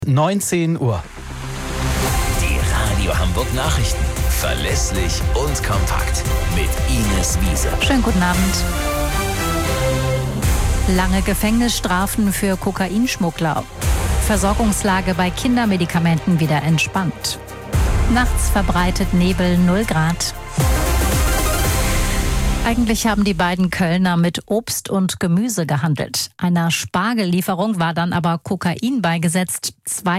19 Uhr. Die Radio Hamburg Nachrichten. Verlässlich und kompakt. Mit Ines Wiese. Schönen guten Abend. Lange Gefängnisstrafen für Kokainschmuggler. Versorgungslage bei Kindermedikamenten wieder entspannt. Nachts verbreitet Nebel 0 Grad. Eigentlich haben die beiden Kölner mit Obst und Gemüse gehandelt. Einer Spargellieferung war dann aber Kokain beigesetzt.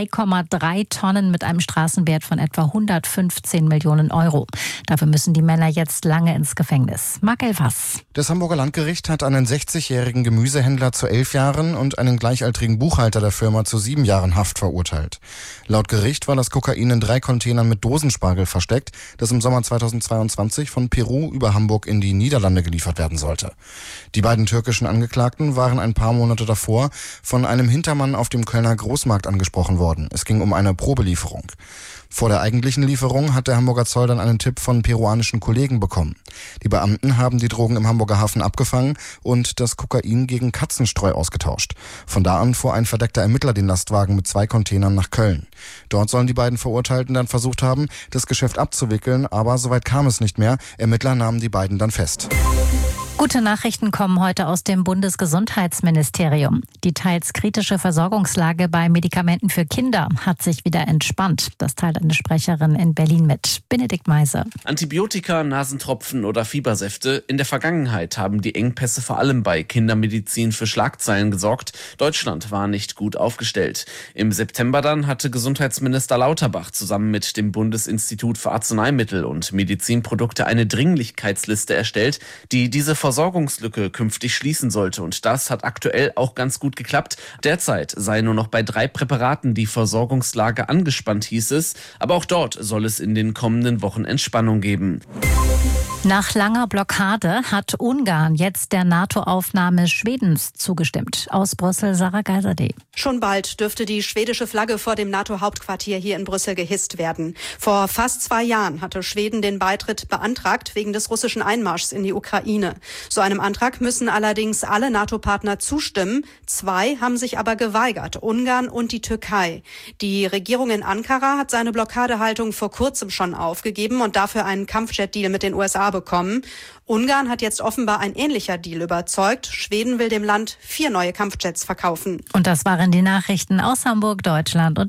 2,3 Tonnen mit einem Straßenwert von etwa 115 Millionen Euro. Dafür müssen die Männer jetzt lange ins Gefängnis. Marc Elfers. Das Hamburger Landgericht hat einen 60-jährigen Gemüsehändler zu 11 Jahren und einen gleichaltrigen Buchhalter der Firma zu 7 Jahren Haft verurteilt. Laut Gericht war das Kokain in 3 Containern mit Dosenspargel versteckt, das im Sommer 2022 von Peru über Hamburg in die Niederlande geliefert werden sollte. Die beiden türkischen Angeklagten waren ein paar Monate davor von einem Hintermann auf dem Kölner Großmarkt angesprochen worden. Es ging um eine Probelieferung. Vor der eigentlichen Lieferung hat der Hamburger Zoll dann einen Tipp von peruanischen Kollegen bekommen. Die Beamten haben die Drogen im Hamburger Hafen abgefangen und das Kokain gegen Katzenstreu ausgetauscht. Von da an fuhr ein verdeckter Ermittler den Lastwagen mit 2 Containern nach Köln. Dort sollen die beiden Verurteilten dann versucht haben, das Geschäft abzuwickeln, aber soweit kam es nicht mehr. Ermittler nahmen die beiden dann fest. Gute Nachrichten kommen heute aus dem Bundesgesundheitsministerium. Die teils kritische Versorgungslage bei Medikamenten für Kinder hat sich wieder entspannt. Das teilt eine Sprecherin in Berlin mit. Benedikt Meise. Antibiotika, Nasentropfen oder Fiebersäfte. In der Vergangenheit haben die Engpässe vor allem bei Kindermedizin für Schlagzeilen gesorgt. Deutschland war nicht gut aufgestellt. Im September dann hatte Gesundheitsminister Lauterbach zusammen mit dem Bundesinstitut für Arzneimittel und Medizinprodukte eine Dringlichkeitsliste erstellt, die diese Versorgungslücke künftig schließen sollte. Und das hat aktuell auch ganz gut geklappt. Derzeit sei nur noch bei 3 Präparaten die Versorgungslage angespannt, hieß es. Aber auch dort soll es in den kommenden Wochen Entspannung geben. Nach langer Blockade hat Ungarn jetzt der NATO-Aufnahme Schwedens zugestimmt. Aus Brüssel, Sarah Geiserde. Schon bald dürfte die schwedische Flagge vor dem NATO-Hauptquartier hier in Brüssel gehisst werden. Vor fast 2 Jahren hatte Schweden den Beitritt beantragt wegen des russischen Einmarschs in die Ukraine. So einem Antrag müssen allerdings alle NATO-Partner zustimmen. 2 haben sich aber geweigert, Ungarn und die Türkei. Die Regierung in Ankara hat seine Blockadehaltung vor kurzem schon aufgegeben und dafür einen Kampfjet-Deal mit den USA bekommen. Ungarn hat jetzt offenbar ein ähnlicher Deal überzeugt. Schweden will dem Land 4 neue Kampfjets verkaufen. Und das waren die Nachrichten aus Hamburg, Deutschland und